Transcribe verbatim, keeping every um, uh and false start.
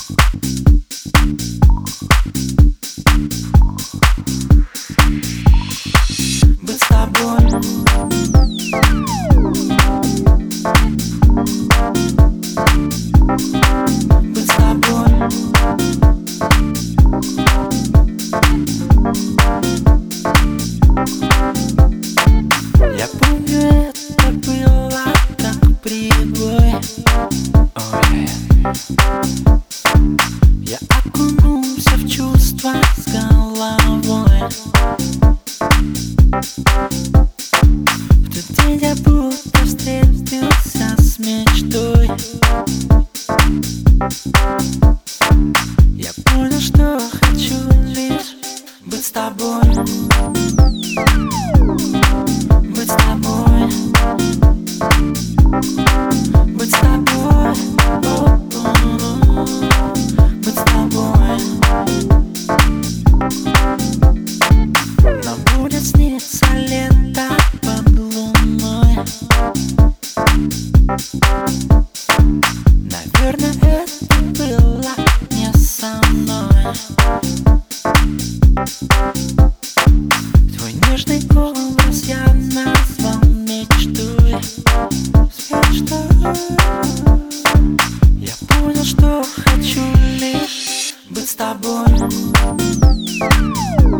Быть с тобой. Быть с тобой. Я помню, это было как прибой. Oh, yeah. Я окунулся в чувства с головой. В тот день я будто встретился с мечтой. Я понял, что хочу лишь быть с тобой. Быть с тобой. Быть с тобой. Быть с тобой. Нам будет сниться лето под луной. Наверное, это было не со мной. Твой нежный образ я назвал мечтой. Мечтой. Я понял, что хочу лишь быть с тобой.